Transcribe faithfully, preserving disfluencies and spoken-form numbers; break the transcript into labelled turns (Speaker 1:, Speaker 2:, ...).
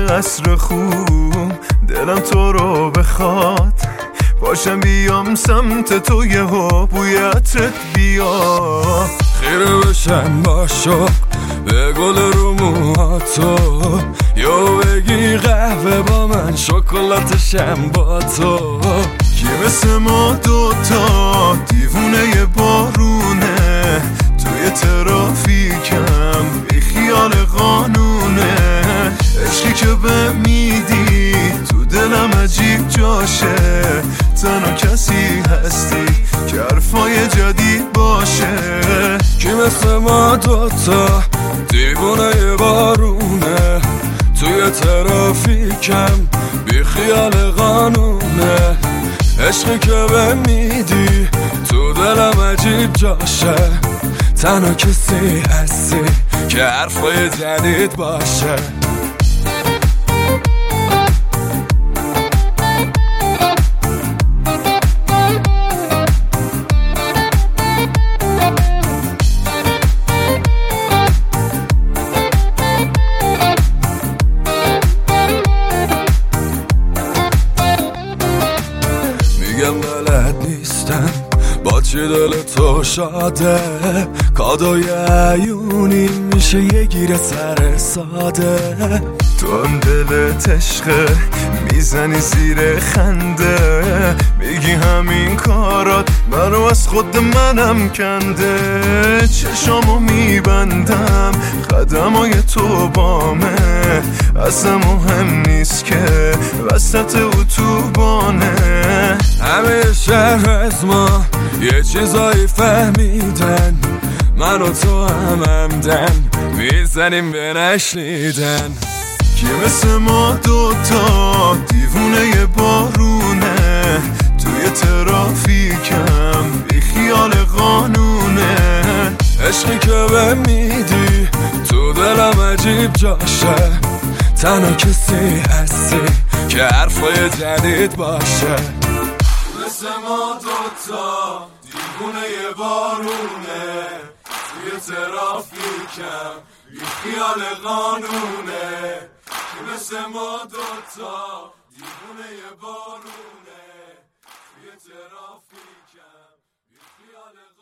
Speaker 1: عصر خوب دلم تو رو بخواد، باشم بیام سمت تو یهو بوی عطرت بیا.
Speaker 2: خیره بشم با شوق به گل رو موهاتو، یا بگی قهوه با من شکلاتشم با تو.
Speaker 1: کی مثل ما دوتا دیوونه بارونه، توی ترافیکم بی خیال قانونه. عشقی که به میدی تو دلم عجیب جاشه، تنها کسی هستی که حرفای جدید باشه.
Speaker 2: کی مثل ما دوتا دیوونه بارونه، توی ترافیکم بی خیال قانونه. عشقی که به میدی تو دلم عجیب جاشه، تنها کسی هستی که حرفای جدید باشه. میگم بلد نیستم با چی دل تو شاده، کادوی عیونی میشه یه گیر سر ساده.
Speaker 1: تو هم دلت عشقه میزنی زیر خنده، میگی همین کارات منو از خود منم کنده. چشامو میبندم قدمای تو بامه، اصلا مهم نیست که وسط اتوبانه.
Speaker 2: همه شهر از ما یه چیزایی فهمیدن، من و تو هم همدن میزنیم به نشنیدن.
Speaker 1: کی مثل ما دوتا دیوونه بارونه، توی ترافیکم بی خیال قانونه.
Speaker 2: عشقی که به میدی تو دلم عجیب جاشه، تنها کسی هستی که حرفای جدید باشه.
Speaker 1: مثل ما دوتا دیوونه بارونه، توی ترافیکم بی خیال قانونه. مثل ما دوتا دیوونه بارونه، توی ترافیکم بی خیال